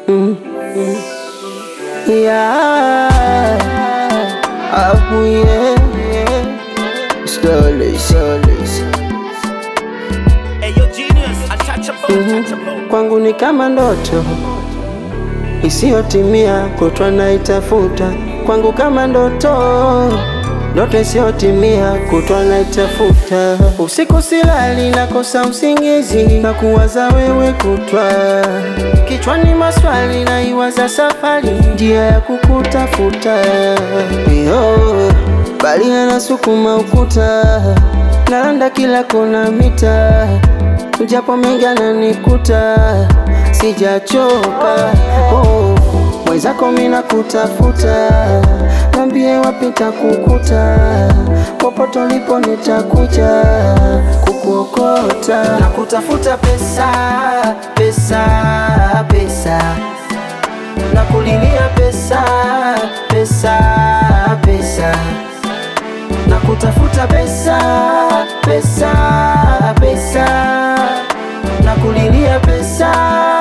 Yeah, oh yeah, slowly. Ayo genius, untouchable. Kwangu ni kama ndoto isiyotimia, kutwa naitafuta. Kwangu kama ndoto isiyotimia, kutwa naitafuta. Usiku silali, nakosa usingizi, na kuwaza wewe kutwa. Kichwani maswali, naiwaza safari, njia ya kukutafuta. Bali anasukuma ukuta, nalanda kila kona mita, japo mengi ananikuta, sijachoka. Mwenzako mina kutafuta, nambie wapi nitakukuta, popote ulipo nitakuja kukuokota. Na kutafuta pesa, na kulilia pesa, na kutafuta pesa, na kulilia pesa.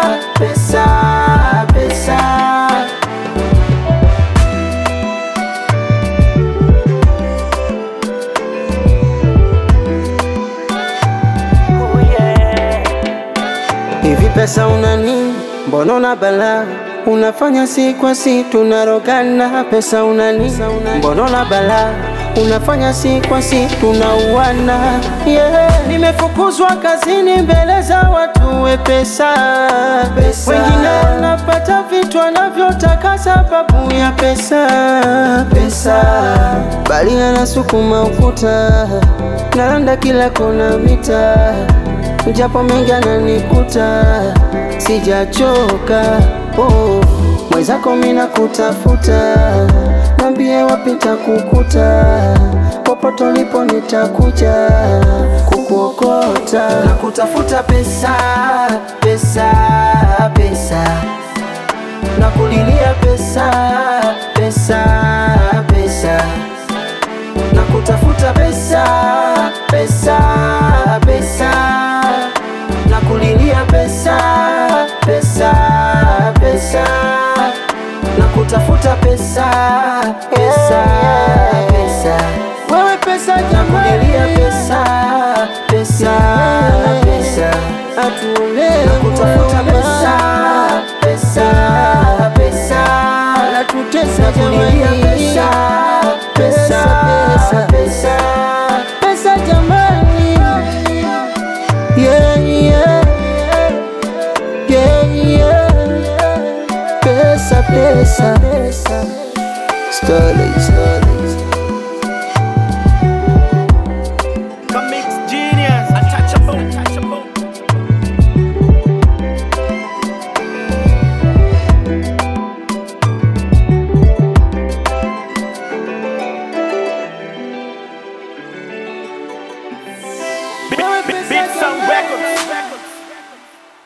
Hivi pesa unani, mbona una bala? Unafanya si kwa si tunarogana. Pesa unani, mbona una bala? Unafanya si kwa si tunauana. Nimefukuzwa kazini mbele za watu we pesa. Wengine wanapata vitu wanavyotaka sababu ya pesa. Bali anasukuma ukuta, nalanda kila kona mita, japo mengi ananikuta, sijachoka. Mwenzako mina kutafuta, nambie wapi nitakukuta, popote ulipo nitakuja kukuokota. Na kutafuta pesa, na kulilia pesa, na kutafuta pesa, na kulilia pesa, na kutafuta pesa, wewe pesa jamani, kulilia pesa, atuole na kutafuta pesa, natutesa jamani, pesa jamani, yeah. Pesa, slowly.